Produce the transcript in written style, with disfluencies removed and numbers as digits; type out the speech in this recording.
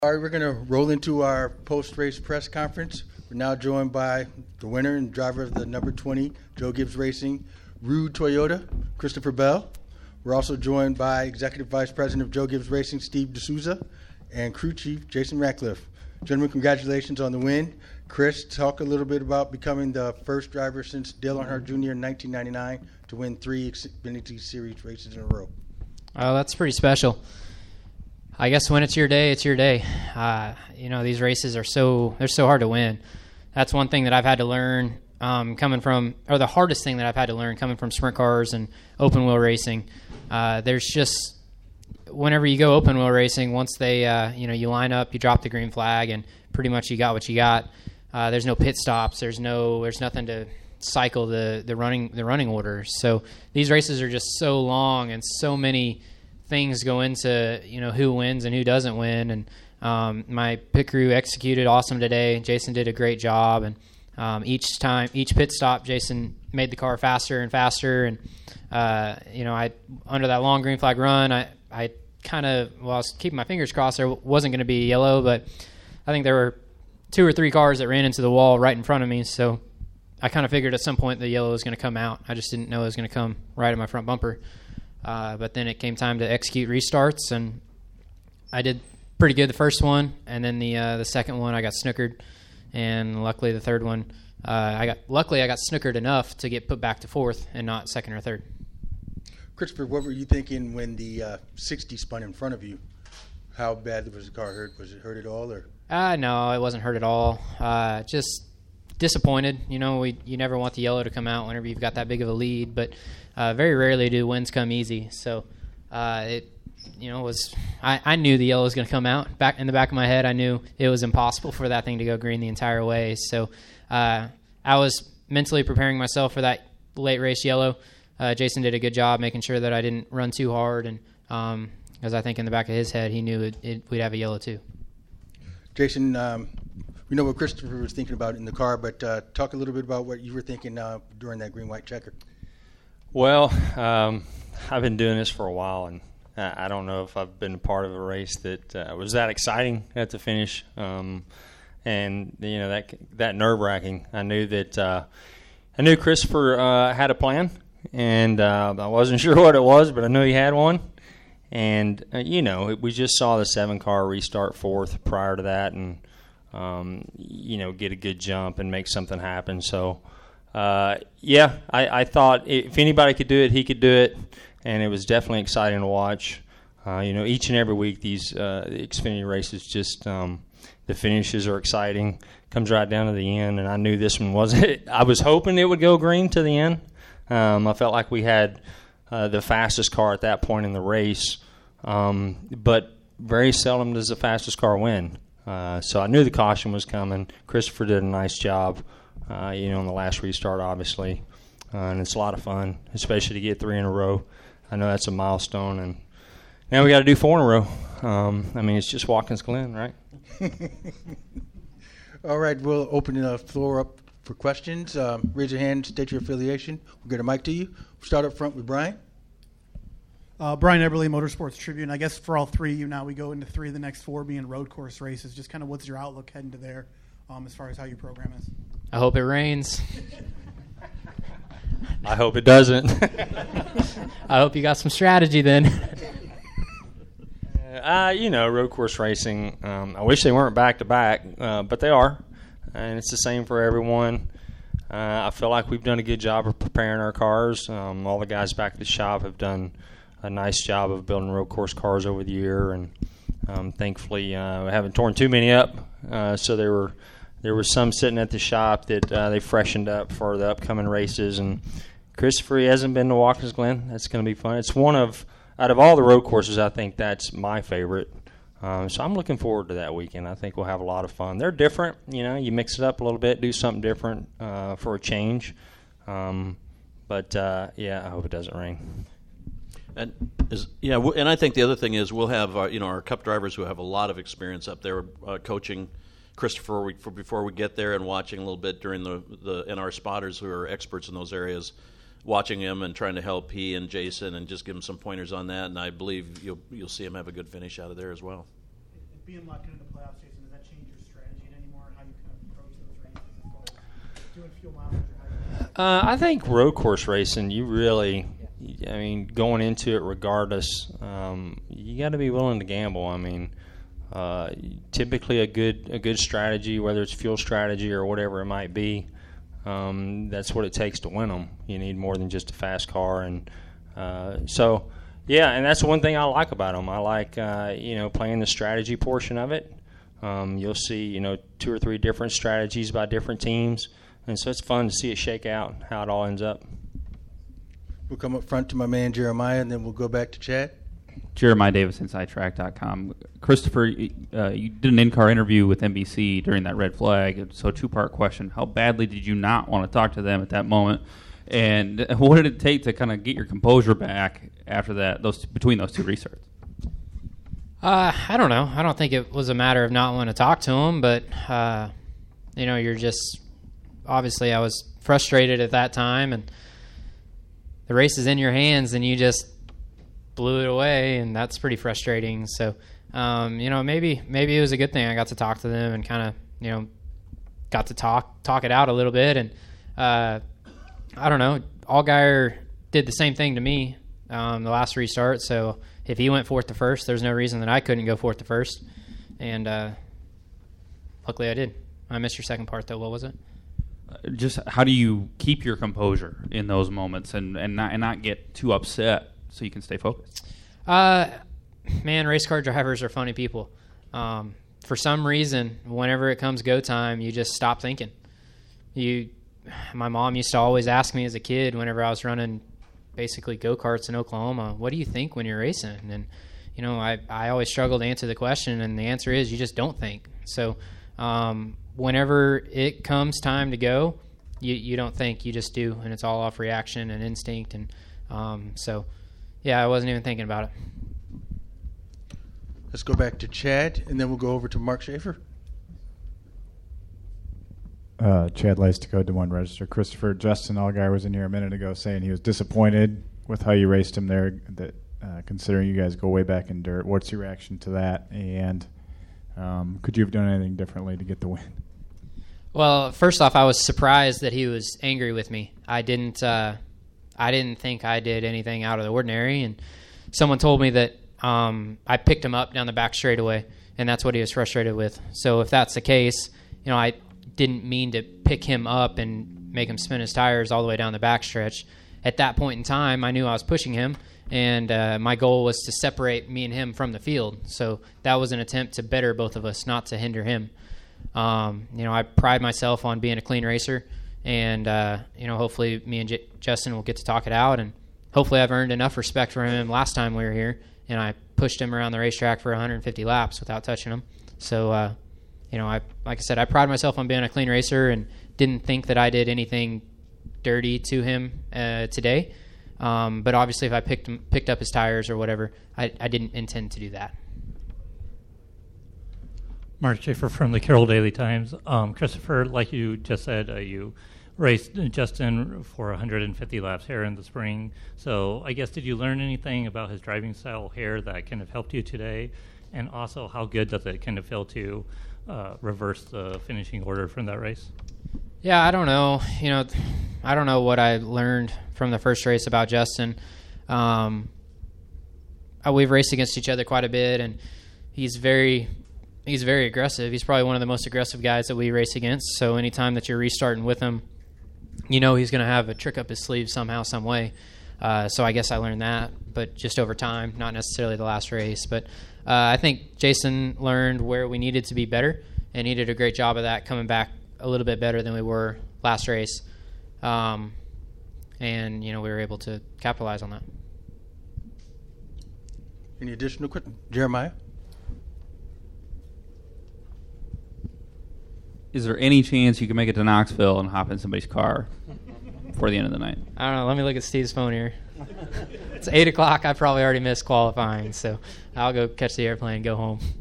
All right, we're going to roll into our post-race press conference. We're now joined by the winner and driver of the number 20, Joe Gibbs Racing, Rude Toyota, Christopher Bell. We're also joined by Executive Vice President of Joe Gibbs Racing, Steve D'Souza, and Crew Chief, Jason Ratcliffe. Gentlemen, congratulations on the win. Chris, talk a little bit about becoming the first driver since Dale Earnhardt Jr. in 1999 to win 3 Xfinity Series races in a row. Oh, that's pretty special. I guess when it's your day, it's your day. These races are so hard to win. That's one thing that I've had to learn the hardest thing that I've had to learn coming from sprint cars and open wheel racing. There's just, whenever you go open wheel racing, once they, you line up, you drop the green flag, and pretty much you got what you got. There's no pit stops. There's nothing to cycle the running orders. So these races are just so long, and so many things go into who wins and who doesn't win. And my pit crew executed awesome today. Jason did a great job, and each pit stop, Jason made the car faster and faster. And I under that long green flag run, I was keeping my fingers crossed there wasn't going to be yellow, but I think there were 2 or 3 cars that ran into the wall right in front of me. So I kind of figured at some point the yellow was going to come out. I just didn't know it was going to come right at my front bumper. But then it came time to execute restarts, and I did pretty good the first one, and then the second one I got snookered, and luckily the third one I got snookered enough to get put back to 4th and not 2nd or 3rd. Christopher, what were you thinking when the 60 spun in front of you? How bad was the car hurt? Was it hurt at all, or? No, it wasn't hurt at all. Just disappointed. You never want the yellow to come out whenever you've got that big of a lead, but very rarely do wins come easy. So I knew the yellow was going to come out. Back in the back of my head, I knew it was impossible for that thing to go green the entire way. So I was mentally preparing myself for that late race yellow. Jason did a good job making sure that I didn't run too hard, and because I think in the back of his head he knew we'd have a yellow too. Jason, we know what Christopher was thinking about in the car, but talk a little bit about what you were thinking during that green-white checker. Well, I've been doing this for a while, and I don't know if I've been a part of a race that was that exciting at the finish, and that nerve-wracking. I knew Christopher had a plan, and I wasn't sure what it was, but I knew he had one. And we just saw the 7-car restart 4th prior to that, and get a good jump and make something happen. So. I thought if anybody could do it, he could do it, and it was definitely exciting to watch. Each and every week these Xfinity races, just the finishes are exciting. Comes right down to the end, and I knew this one wasn't. I was hoping it would go green to the end. I felt like we had the fastest car at that point in the race, but very seldom does the fastest car win. So I knew the caution was coming. Christopher did a nice job. On the last restart, obviously. And it's a lot of fun, especially to get 3 in a row. I know that's a milestone, and now we got to do 4 in a row. It's just Watkins Glen, right? All right, we'll open the floor up for questions. Raise your hand, state your affiliation. We'll get a mic to you. We'll start up front with Brian. Brian Eberly, Motorsports Tribune. I guess for all 3 of you now, we go into 3 of the next 4 being road course races. Just kind of what's your outlook heading to there as far as how your program is? I hope it rains. I hope it doesn't. I hope you got some strategy then. Road course racing, I wish they weren't back-to-back, but they are, and it's the same for everyone. I feel like we've done a good job of preparing our cars. All the guys back at the shop have done a nice job of building road course cars over the year, and thankfully we haven't torn too many up, so there were some sitting at the shop that they freshened up for the upcoming races. And Christopher, he hasn't been to Watkins Glen. That's going to be fun. It's out of all the road courses, I think that's my favorite. So I'm looking forward to that weekend. I think we'll have a lot of fun. They're different. You mix it up a little bit, do something different for a change. I hope it doesn't rain. And I think the other thing is we'll have our Cup drivers who have a lot of experience up there coaching Christopher before we get there and watching a little bit during and our spotters who are experts in those areas, watching him and trying to help he and Jason and just give him some pointers on that. And I believe you'll see him have a good finish out of there as well. being locked into the playoffs, Jason, does that change your strategy anymore and how you kind of approach those races as well as doing fuel mileage? I think road course racing, you really, I mean, going into it regardless, you got to be willing to gamble. I mean, typically a good strategy, whether it's fuel strategy or whatever it might be, that's what it takes to win them. You need more than just a fast car, and so yeah, and that's one thing I like about them. I like playing the strategy portion of it. You'll see 2 or 3 different strategies by different teams, and so it's fun to see it shake out how it all ends up. We'll come up front to my man Jeremiah, and then we'll go back to Chad. Jeremiah Davis, InsideTrack.com. Christopher, you did an in-car interview with NBC during that red flag. So a 2-part question. How badly did you not want to talk to them at that moment? And what did it take to kind of get your composure back after that, between those 2 restarts? I don't know. I don't think it was a matter of not wanting to talk to them, but, you're just – obviously I was frustrated at that time, and the race is in your hands, and you just – blew it away, and that's pretty frustrating. So, maybe it was a good thing I got to talk to them and kind of, got to talk it out a little bit. And I don't know, Allgaier did the same thing to me the last restart. So if he went 4th to 1st, there's no reason that I couldn't go 4th to 1st. And luckily I did. I missed your second part though. What was it? Just how do you keep your composure in those moments and not get too upset so you can stay focused? Man, race car drivers are funny people. For some reason, whenever it comes go time, you just stop thinking. My mom used to always ask me as a kid whenever I was running basically go-karts in Oklahoma, what do you think when you're racing? And, I always struggle to answer the question, and the answer is you just don't think. So whenever it comes time to go, you don't think, you just do, and it's all off reaction and instinct. And yeah, I wasn't even thinking about it. Let's go back to Chad, and then we'll go over to Mark Schaefer. Chad Leistiko, Des Moines Register. Christopher, Justin Allgaier was in here a minute ago saying he was disappointed with how you raced him there, that considering you guys go way back in dirt. What's your reaction to that? And could you have done anything differently to get the win? Well, first off, I was surprised that he was angry with me. I didn't think I did anything out of the ordinary, and someone told me that I picked him up down the back straightaway, and that's what he was frustrated with. So if that's the case, I didn't mean to pick him up and make him spin his tires all the way down the backstretch. At that point in time, I knew I was pushing him, and my goal was to separate me and him from the field. So that was an attempt to better both of us, not to hinder him. I pride myself on being a clean racer, and hopefully me and Justin will get to talk it out, and hopefully I've earned enough respect for him last time we were here, and I pushed him around the racetrack for 150 laps without touching him. So, like I said, I pride myself on being a clean racer and didn't think that I did anything dirty to him today. But obviously if I picked up his tires or whatever, I didn't intend to do that. Mark Schaefer from the Carroll Daily Times. Christopher, like you just said, you raced Justin for 150 laps here in the spring. So I guess, did you learn anything about his driving style here that kind of helped you today? And also, how good does it kind of feel to reverse the finishing order from that race? Yeah, I don't know. I don't know what I learned from the first race about Justin. We've raced against each other quite a bit, and he's very aggressive. He's probably one of the most aggressive guys that we race against. So anytime that you're restarting with him, he's going to have a trick up his sleeve somehow, some way. So I guess I learned that, but just over time, not necessarily the last race. But I think Jason learned where we needed to be better, and he did a great job of that, coming back a little bit better than we were last race. And, we were able to capitalize on that. Any additional questions? Jeremiah? Is there any chance you can make it to Knoxville and hop in somebody's car before the end of the night? I don't know. Let me look at Steve's phone here. It's 8 o'clock. I probably already missed qualifying, so I'll go catch the airplane and go home.